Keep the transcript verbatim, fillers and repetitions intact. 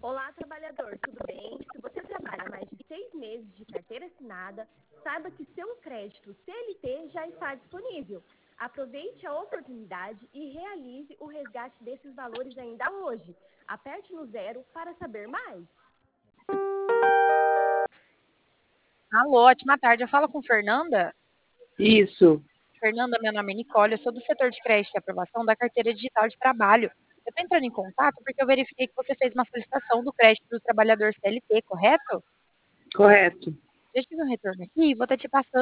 Olá, trabalhador, tudo bem? Se você trabalha mais de seis meses de carteira assinada, saiba que seu crédito C L T já está disponível. Aproveite a oportunidade e realize o resgate desses valores ainda hoje. Aperte no zero para saber mais. Alô, ótima tarde. Eu falo com Fernanda? Isso. Fernanda, meu nome é Nicole, eu sou do setor de crédito e aprovação da carteira digital de trabalho. Eu estou entrando em contato porque eu verifiquei que você fez uma solicitação do crédito do trabalhador C L T, correto? Correto. Já tive um retorno aqui e vou estar te passando